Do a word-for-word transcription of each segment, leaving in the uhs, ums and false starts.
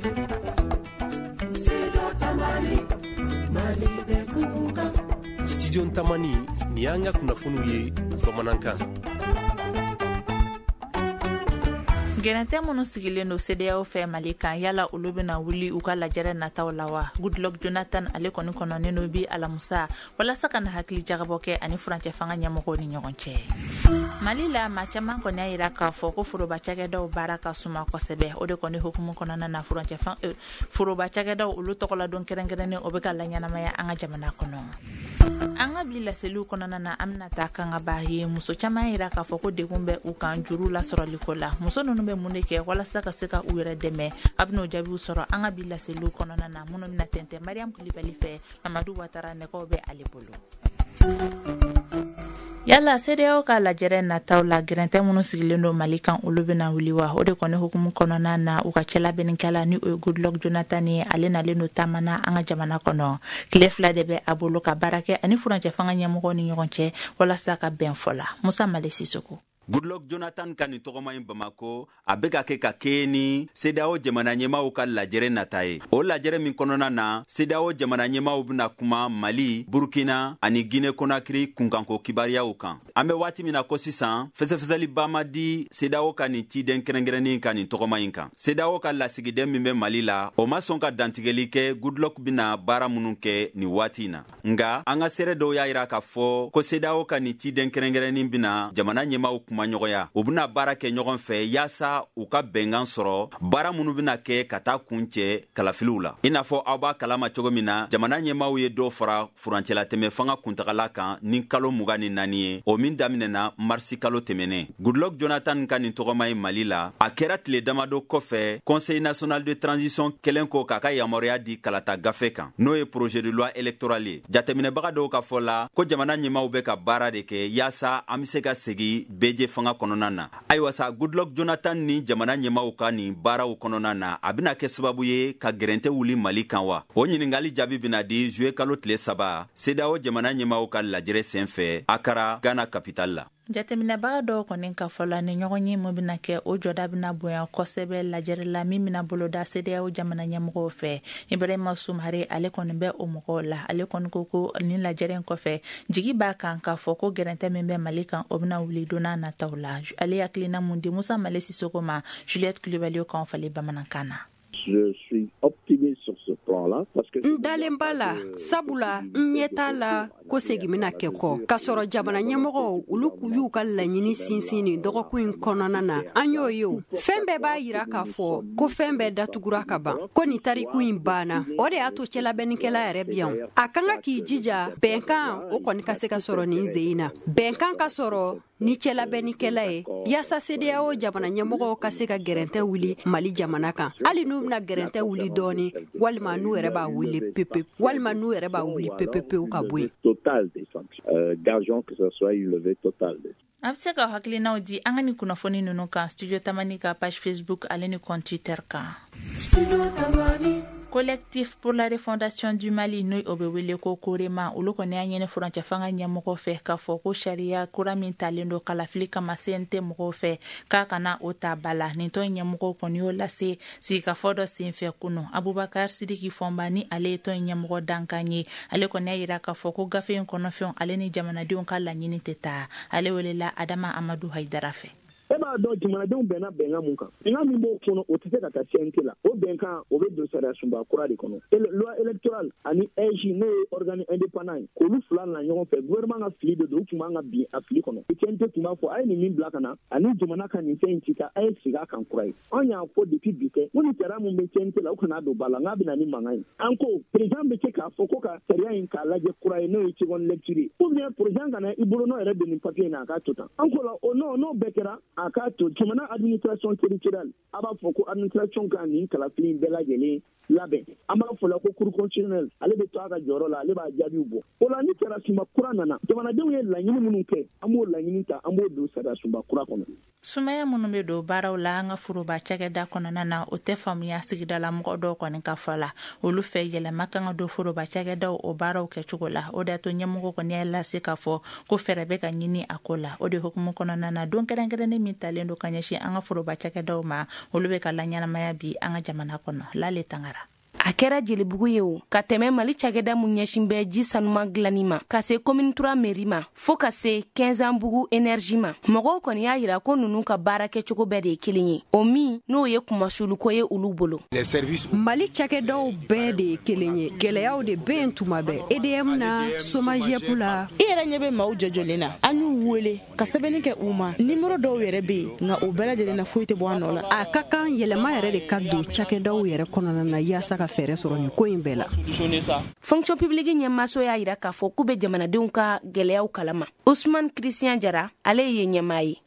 Studio Tamani ni y'an ka kunnafoniw ye bamanankan. Gɛrɛntɛ minnu sigilen don C D A O fɛ Mali kan yala olu bɛna wuli u ka lajɛrɛ nataw la wa? Goodluck Jonathan ale kɔni kɔnɔnen do bi alamusa walasa ka na hakili jagabɔ kɛ ani furancɛ fanga ɲɛmɔgɔw ni ɲɔgɔn cɛ. Mali la maa caman kɔni y'a yira k'a fɔ ko foroba cakɛdaw baara ka suma kosɛbɛ. O de kɔni hukumu kɔnɔna na furancɛ fanga foroba cakɛdaw olu tɔgɔladon kɛrɛnkɛrɛnnen o bɛ ka laɲɛnamaya an ka jamana kɔnɔ. An ka bi laseliw kɔnɔna na an bɛna taa kan ka baa ye muso caman yira k'a fɔ ko degun bɛ u kan juru lasɔrɔliko la. Muso ninnu bɛ mun de kɛ walasa ka se ka u yɛrɛ dɛmɛ? A bɛn'o jaabiw sɔrɔ an ka bi laseliw kɔnɔna na minnu bɛna tɛntɛn Mariam Kulibali fɛ. Mamadou Watara nɛgɛw bɛ ale bolo. Yala C D A O ka lajɛrɛ nataw la gɛrɛntɛ minnu sigilen don Mali kan olu bɛna wuli wa? O de kɔni hukumu kɔnɔna na u ka cɛlabɛnnikɛla ni o ye Goodluck Jonathan ye ale nalen no taamana an ka jamana kɔnɔ. Tile fila de bɛ a bolo ka baara kɛ ani furancɛ fanga ɲɛmɔgɔw ni ɲɔgɔn cɛ walasa ka bɛn fɔ la. Musa Male Sisoko. Goodluck Jonathan ka nin tɔgɔma in Bamako a bɛ ka kɛ ka kɛ ni C D A O jamana ɲɛmaaw ka lajɛrɛ nata ye. O lajɛrɛ min kɔnɔna na C D A O jamana ɲɛmaaw bɛna kuma Mali, Burkina ani Guinée Conakry kunkanko kibariyaw kan. An bɛ waati min na ko sisan fɛsɛfɛsɛliba ma di C D A O ka nin ciden kɛrɛnkɛrɛnnin ka nin tɔgɔma in kan. C D A O ka lasigiden min bɛ Mali la o ma sɔn ka dantigɛli kɛ Goodluck bɛna baara minnu kɛ nin waati in na. Nga an ka seere dɔw y'a yira k'a fɔ ko C D A O ka nin ciden kɛrɛnkɛrɛnnin bɛna jamana ɲɛmaaw kuma ɲɔgɔnya u bɛna baara kɛ ɲɔgɔn fɛ yaasa u ka bɛnkan sɔrɔ baara minnu bɛna kɛ ka taa kun cɛ kalafiliw la. I n'a fɔ aw b'a kalama cogo min na jamana ɲɛmaaw ye dɔ fara furancɛlatɛmɛ fanga kuntagala kan ni kalo mugan ni naani ye o min daminɛna marisi kalo tɛmɛnen. Goodluck Jonathan ka nin tɔgɔma ye Mali la a kɛra tile damadɔ kɔfɛ Conseil national de transition kɛlen ko k'a ka yamaruya di kalata gafe kan n'o ye projet de loi électoral ye. Jateminɛbaga dɔw ka fɔ la ko jamana ɲɛmaaw bɛ ka baara de kɛ yaasa an bɛ se ka segi beje fanga kɔnɔna na. Ayiwa sa Goodluck Jonathan ni jamana ɲɛmaaw ka nin baaraw kɔnɔna na a bɛna kɛ sababu ye ka gɛrɛntɛ wuli Mali kan wa? O ɲiningali jaabi bɛna di juillet kalo tile saba C D A O jamana ɲɛmaaw ka lajɛrɛ senfɛ Accra, Ghana capitale la. Jateminɛbaga dɔw kɔni ka fɔ la ni ɲɔgɔn ye mun bɛna kɛ o jɔda bɛna bonya kosɛbɛ lajɛrɛ la min bɛna boloda C D A O jamana ɲɛmɔgɔw fɛ. Ibrahima Sumare ale kɔni bɛ o mɔgɔw la ale kɔni ko ko ni lajɛrɛ kɔfɛ jigi b'a kan k'a fɔ ko gɛrɛntɛ min bɛ Mali kan o bɛna wuli donna nataw la. Ale hakilina mun di Musa Male Sisoko ma Juliette Kulibali kan fali bamanankan na. Je suis optimiste sur ce plan-là parce que ndalen bala sabula nyeta la ko segimina kɛ kɔ ka sɔrɔ jamana ɲɛmɔgɔw olu y'u ka laɲini sinsin ni dɔgɔkun in kɔnɔna na an y'o ye fɛn bɛɛ b'a yira k'a fɔ ko fɛn bɛɛ datugura ka ban ko ni tariku in banna o de y'a to cɛlabɛnnikɛla yɛrɛ bi yan a kan ka k'i jija bɛnkan o kɔni ka se ka sɔrɔ nin zein na bɛnkan ka sɔrɔ ni cɛlabɛnnikɛla ye yaasa C D A O jamana ɲɛmɔgɔw ka se ka gɛrɛntɛ wuli Mali jamana kan hali n'u bɛna gɛrɛntɛ wuli dɔɔni walima n'u yɛrɛ b'a wuli pepe walima n'u yɛrɛ b'a wuli pepepew ka bɔ yen. Total des sanctions. Euh, gageons que ce soit une levée totale des sanctions. A bɛ se ka hakilinaw di an ka ni kunnafoni ninnu kan Studio Tamani ka page Facebook ale ni compte Twitter kan. Collectif pour la refondation du Mali n'o o bɛ wele ko Korema olu kɔni y'a ɲini furancɛ fanga ɲɛmɔgɔ fɛ k'a fɔ ko sariya kura min talen don kalafili kama C N T mɔgɔw fɛ k'a kana o ta ba la nin tɔn ɲɛmɔgɔw kɔni y'o lase sigikafɔ dɔ senfɛ kunun Abubakar Sidiki Fɔnba ni ale ye tɔn ɲɛmɔgɔ dankan ye ale kɔni y'a yira k'a fɔ ko gafe in kɔnɔfɛnw ale ni jamanadenw ka laɲini tɛ taa ale welela Adama Amadu Haidara fɛ. E b'a dɔn jamanadenw bɛnna bɛnkan mun kan bɛnkan min b'o kɔnɔ o tɛ se ka taa C N T la o bɛnkan o bɛ don sariya sunba kura de kɔnɔ loi électorale ani E J n'o ye organe indépendant ye k'olu fila na ɲɔgɔn fɛ gouvernement ka fili de don u tun b'an ka bin a fili kɔnɔ C N T tun b'a fɔ a ye nin min bila ka na ani jamana ka nin fɛn in ci ta a ye sigi a kan kura ye an y'a fɔ depuis bi tɛ ko ni sariya mun bɛ C N T la o kana don ba la n'a bɛna ni mankan ye an ko président bɛ se k'a fɔ ko ka sariya in k'a lajɛ kura ye n'o ye seconde lecture ye ou bien président kana i bolo n'o yɛrɛ bɛ nin papier in na a k'a to tan an ko la o n'o n'o bɛɛ kɛra a k'a to jamana administration territoriale a b'a fɔ ko administration ka nin kalafili bɛɛ lajɛlen labɛn an b'a fɔ la ko cour constitutionnelle ale bɛ to a ka jɔyɔrɔ la ale b'a jaabiw bɔ o la ni sariya sunba kura nana jamanadenw ye laɲini minnu kɛ an b'o laɲini ta an b'o don sariya sunba kura kɔnɔ. Sumaya minnu bɛ don baaraw la an ka foroba cakɛda kɔnɔna na o tɛ faamuya sigidala mɔgɔ dɔw kɔni ka fɔ la olu fɛ yɛlɛma kan ka don foroba cakɛdaw o baaraw kɛcogo la o de y'a to ɲɛmɔgɔ kɔni y'a lase k'a fɔ ko fɛɛrɛ bɛ ka ɲini a ko la o de hukumu kɔnɔna na don kɛrɛnkɛrɛnnen min talen do ka ɲɛsin an ka foroba cakɛdaw ma olu be ka laɲɛnamaya bi an ka jamana kɔnɔ Lale Tangara. A kɛra jelibugu ye o ka tɛmɛ Mali cakɛda mun ɲɛsin bɛ ji sanuma dilanni ma ka se commune trois mairie ma fo ka se quinze ans bugu énergie ma mɔgɔw kɔni y'a yira ko nunu ka baara kɛcogo bɛɛ de ye kelen ye o min n'o ye kumasuluko ye olu bolo. Mali cakɛdaw bɛɛ de ye kelen ye gɛlɛyaw de bɛ yen tuma bɛɛ E D M na SOMAGEP la. I yɛrɛ ɲɛ bɛ maaw jɔjɔlen na an y'u wele ka sɛbɛnni kɛ u ma nimero dɔw yɛrɛ bɛ yen nka o bɛɛ lajɛlen na foyi tɛ bɔ a nɔ la. A ka kan yɛlɛma yɛrɛ de ka don cakɛdaw yɛrɛ kɔnɔna na yaasa ka fɛɛrɛ sɔrɔ nin ko in bɛɛ la. Fonction publique ɲɛmaaso y'a yira k'a fɔ k'u bɛ jamanadenw ka gɛlɛyaw kalama. Ousmane Christian Jara ale ye ɲɛmaa ye.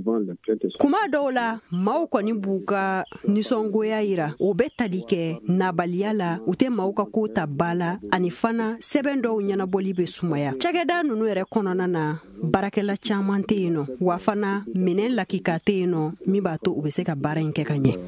Kuma dɔw la maaw kɔni b'u ka nisɔngoya yira o bɛ tali kɛ nabaliya la u tɛ maaw ka ko ta ba la ani fana sɛbɛn dɔw ɲɛnabɔli bɛ sumaya. Cakɛda nunu yɛrɛ kɔnɔna na baarakɛla caman tɛ yen nɔ wa fana minɛn lakika tɛ yen nɔ min b'a to u bɛ se ka baara in kɛ ka ɲɛ.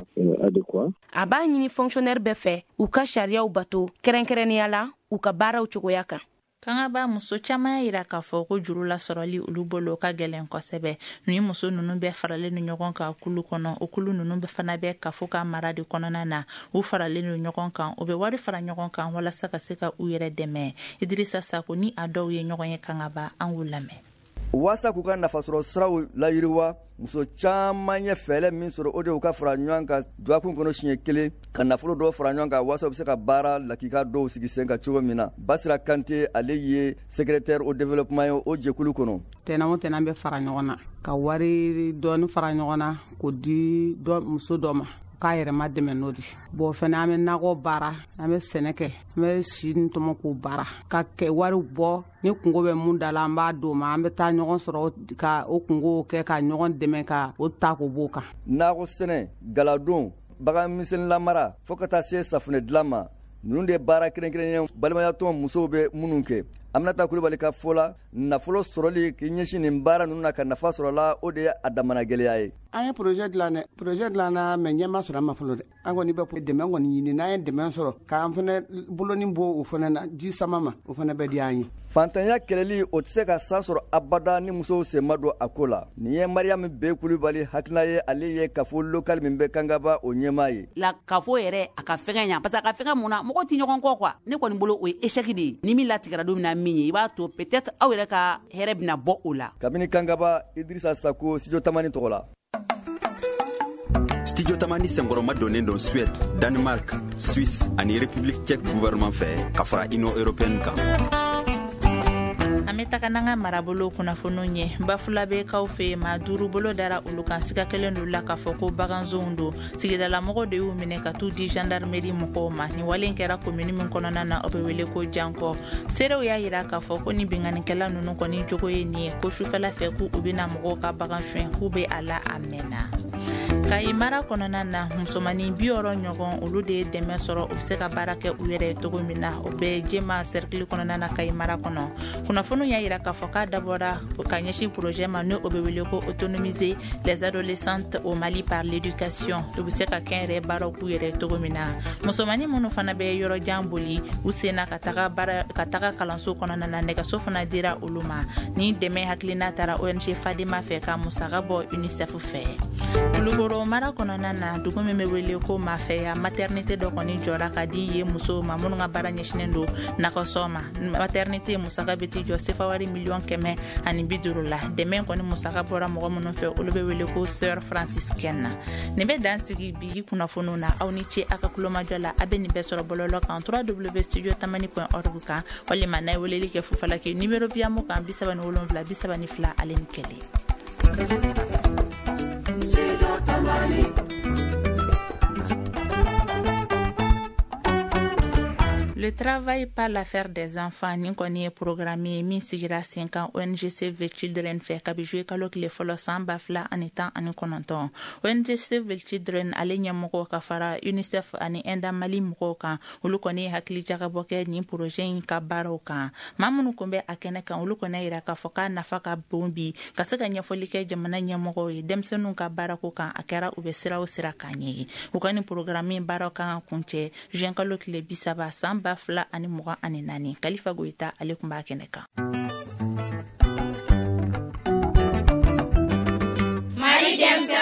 A b'a ɲini fonctionnaire bɛɛ fɛ u ka sariyaw bato kɛrɛnkɛrɛnnenya la u ka baaraw cogoya kan. Kangaba muso caman yira k'a fɔ ko juru la sɔrɔli olu bolo ka gɛlɛn kosɛbɛ ni muso ninnu bɛɛ faralen ni ɲɔgɔn kan kulu kɔnɔ o kulu ninnu bɛɛ fana bɛ kafo ka mara de kɔnɔna na u faralen ni ɲɔgɔn kan u bɛ wari fara ɲɔgɔn kan walasa ka se ka u yɛrɛ dɛmɛ. Idrissa Sako ni a dɔw ye ɲɔgɔn ye Kangaba an k'u lamɛn. Wasa k'u ka nafasɔrɔ siraw layiriwa muso caman ye fɛɛlɛ min sɔrɔ o de u ka fara ɲɔgɔn kan duwakun kɔnɔ siɲɛ kelen ka nafolo dɔw fara ɲɔgɔn kan wasa u bɛ se ka baara lakika dɔw sigi sen kan cogo min na. Basira Kante ale ye secrétaire au développement ye o jɛkulu kɔnɔ. Tɛnɛn o tɛnɛn bɛ fara ɲɔgɔn na ka wari dɔɔni fara ɲɔgɔn na k'o di muso dɔ ma k'a yɛrɛ ma dɛmɛ n'o di. Bon fɛnɛ an bɛ nakɔ baara an bɛ sɛnɛ kɛ an bɛ si ni tɔmɔ k'o baara ka kɛ wari bɔ ni kungo bɛ mun da la an b'a d'o ma an bɛ taa ɲɔgɔn sɔrɔ ka o kungo kɛ ka ɲɔgɔn dɛmɛ ka o ta k'o b'o kan. Nakɔ sɛnɛ galadon bagan misɛnnin lamara fo ka taa se safunɛ dilan ma ninnu de baara kɛrɛnkɛrɛnnen balimaya tɔn musow bɛ minnu kɛ. Aminata Kulibali ka fɔ la nafolo sɔrɔli k'i ɲɛsin nin baara ninnu na ka nafa sɔrɔ la o de ye a damana gɛlɛya ye. An ye projet dilan dɛ projet dilan na mais ɲɛma sɔrɔ an ma fɔlɔ dɛ an kɔni bɛ dɛmɛ kɔni ɲini n'an ye dɛmɛ sɔrɔ k'an fana bolonin bɔ o fana na ji sama ma o fana bɛ di an ye. Fantanya kɛlɛli o tɛ se ka san sɔrɔ abada ni musow sen ma don a ko la. Nin ye Mariam Beye Kulibali hakilina ye ale ye kafo local min bɛ Kangaba o ɲɛmaa ye. La kafo yɛrɛ a ka fɛngɛ ɲa parce que a ka fɛngɛ mun na mɔgɔ tɛ ɲɔgɔn kɔ quoi ne kɔni bolo o ye échec de ye ni min latigɛra don min na min ye i b'a to peut-être aw yɛrɛ ka hɛrɛ bɛna bɔ o la. Kabini Kangaba Idrissa Sako Studio Tamani tɔgɔ la. Studio Tamani senkɔrɔma donnen don Suède, Danemark, Suisse ani République tchèque gouvernement fɛ ka fara Union européenne kan. An bɛ taga n'an ka marabolo kunnafoniw ɲɛ Bafulabeekaw fɛ maa duuru bolo dara olu kan siga kelen dɔ la k'a fɔ ko baganzonw don sigidalamɔgɔw de y'u minɛ ka t'u di gendarmerie mɔgɔw ma nin wale in kɛra commune min kɔnɔna na o bɛ wele ko Jankɔ seerew y'a yira k'a fɔ ko ni binganikɛla ninnu kɔni jogo ye nin ye ko sufɛla fɛ k'u bɛna mɔgɔw ka bagan suɲɛ k'u bɛ a la a mɛnna. Kayi mara kɔnɔna na musomanin bi wɔɔrɔ ɲɔgɔn olu de ye dɛmɛ sɔrɔ u bɛ se ka baara kɛ u yɛrɛ ye cogo min na o bɛ jɛma cercle kɔnɔna na Kayi mara kɔnɔ kunnafoniw y'a yira k'a fɔ k'a dabɔra ka ɲɛsin projet ma n'o bɛ wele ko autonomiser les adolescentes au Mali par l'éducation u bɛ se ka kɛ yɛrɛ baaraw k'u yɛrɛ ye cogo min na musomanin minnu fana bɛ yɔrɔ jan boli u senna ka taga baara ka taga kalanso kɔnɔna na nɛgɛso fana dira olu ma ni dɛmɛ hakilina taara O N G Fadima fɛ ka musaka bɔ UNICEF fɛ Kulukoro mara kɔnɔna na dugu min bɛ wele ko Mafɛya maternité dɔ kɔni jɔra ka di ye musow ma minnu ka baara ɲɛsinnen don nakɔsɔn ma maternité musaka bɛ ti jɔ sefa wari miliyɔn kɛmɛ ani bi duuru la dɛmɛ kɔni musaka bɔra mɔgɔ minnu fɛ olu bɛ wele ko sœur franciscaine na nin bɛ dan sigi bi kunnafoniw na aw ni ce a ka kulomajɔ la a bɛ nin bɛɛ sɔrɔ bɔlɔlɔ kan w w w point studio tamani point org kan walima n'a ye weleli kɛ fufalaki numéro biyamo kan bi saba ni wolonwula bi saba ni fila ale ni kelen. Le travail par l'affaire des enfants ni kɔni ye programme ye min sigira sen kan O N G Save the Children fɛ kabi juye kalo tile fɔlɔ san ba fila ani tan ani kɔnɔntɔn O N G Save the Children ale ɲɛmɔgɔ ka fara UNICEF ani Enda Mali mɔgɔw kan olu kɔni ye hakili jagabɔ kɛ nin projet in ka baaraw kan maa minnu kun bɛ a kɛnɛ kan olu kɔni yira k'a fɔ k'a nafa ka bon bi ka se ka ɲɛfɔli kɛ jamana ɲɛmɔgɔw ye denmisɛnninw ka baarako kan a kɛra u bɛ sira o sira kan ye u ka nin programme baaraw kan ka kuncɛ juin kalo tile bi saba san ba fila ani mugan ani naani Kalifa Goyita ale kun b'a kɛnɛ kan. Mali denmisɛnninw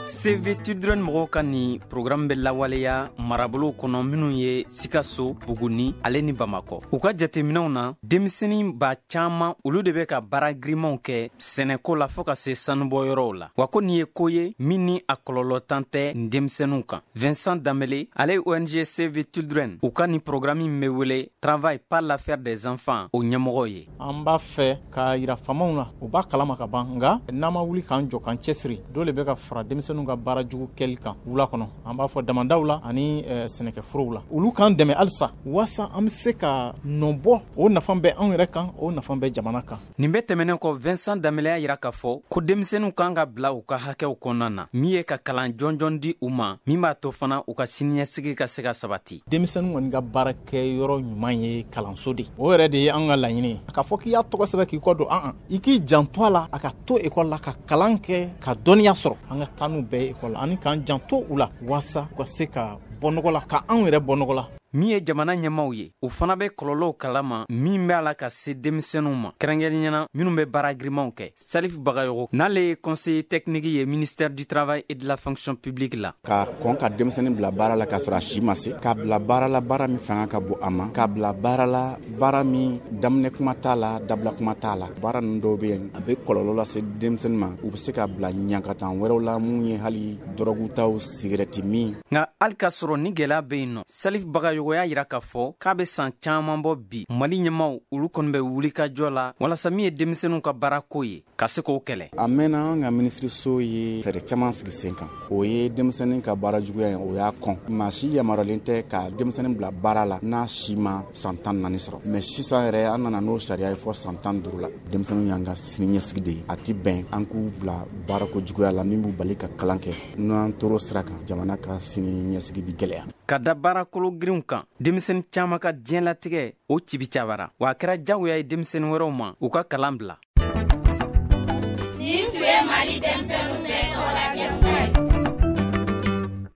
C V Children mɔgɔw ka ni programme bɛ lawaleya marabolo kɔnɔ minnu ye Sikaso, Buguni, ale ni Bamakɔ. U ka jateminɛw na denmisɛnnin ba caaman olu de bɛ ka baara girimanw kɛ sɛnɛko la fɔɔ ka se sanubɔyɔrɔw la. Wa ko nin ye ko ye min ni a kɔlɔlɔ tan tɛ nin denmisɛnninw kan. Vincent Damele, ale ye O N G C V Children, u ka ni programme min bɛ wele Travail par l'affaire des enfants o ɲɛmɔgɔ ye. An b'a fɛ ka yira famaw la u b'a kalama ka ban nga n'an ma wuli k'an jɔ k'an cɛsiri dole bɛ ka fara denmisɛnninw ka baara jugu kɛli kan wula kɔnɔ an b'a fɔ damandaw la ani e, sɛnɛkɛforow la olu k'an dɛmɛ halisa wasa an bɛ se ka nɔbɔ o nafan bɛ anw yɛrɛ kan o nafan bɛ jamana kan. Nin bɛ tɛmɛnen kɔ Vincent Damele y'a yira k'a fɔ ko denmisɛnninw kan ka bila u ka hakɛw kɔnɔna na min ye ka kalan jɔnjɔn di u ma min b'a to fana u ka siniɲɛsigi ka se ka sabati. Denmisɛnninw kɔni ka baara kɛ yɔrɔ ɲuman ye kalanso de o yɛrɛ de ye an ka laɲini ye k'a fɔ k'i y'a tɔgɔ sɛbɛn k'i kɔ don an an i k'i janto a la a ka to ekɔli la ka kalan kɛ ka dɔnniya sɔrɔ an ka taa n'u bɛɛ ekɔli la ani k'an janto u la wasa u ka se ka bɔ nɔgɔ la ka anw yɛrɛ bɔ nɔgɔ la. Min ye jamana ɲɛmaw ye u fana bɛ kɔlɔlɔw kalama min bɛ a la ka se denmisɛnninw ma kɛrɛnkɛrɛnnena minnu bɛ baara girimanw kɛ. Salif Bagayogo n'ale ye conseiller technique ye ministère du travail et de la fonction publique la. Ka kɔn ka denmisɛnnin bila baara la k'a sɔrɔ a si ma se k'a bila baara la baara min fanga ka bon a ma k'a bila baara la baara min daminɛ kuma t'a la dabila kuma t'a la baara ninnu dɔw bɛ yen a bɛ kɔlɔlɔ lase denmisɛnnin ma u bɛ se ka bila ɲankatan wɛrɛw la mun ye hali dɔrɔgu taw sigirɛti min. Nka hali k'a sɔrɔ ni gɛlɛya bɛ yen nɔ Salif Bagayogo y'a yira k'a fɔ k'a bɛ san caaman bɔ bi Mali ɲɛmaw olu kɔni bɛ wuli ka jɔ la walasa min ye denmisɛnninw ka baara ko ye ka se k'o kɛlɛ. A mɛnna an ka minisiriso ye fɛɛrɛ caman sigi sen kan o ye denmisɛnnin ka baara juguya ye o y'a kɔn maa si yamaruyalen tɛ ka denmisɛnnin bila baara la n'a si ma san tan naani sɔrɔ mɛ sisan yɛrɛ an nana n'o sariya ye fɔ san tan duuru la denmisɛnninw y'an ka siniɲɛsigi de ye a ti bɛn an k'u bila baarako juguya la min b'u bali ka kalan kɛ n'an tor'o sira kan jamana ka siniɲɛsigi bi gɛlɛya. Ka da baarakolo girinw kan denmisɛnnin caaman ka diɲɛlatigɛ o cibi cabara wa a kɛra jagoya ye denmisɛnnin wɛrɛw ma u ka kalan bila. Nin tun ye Mali denmisɛnninw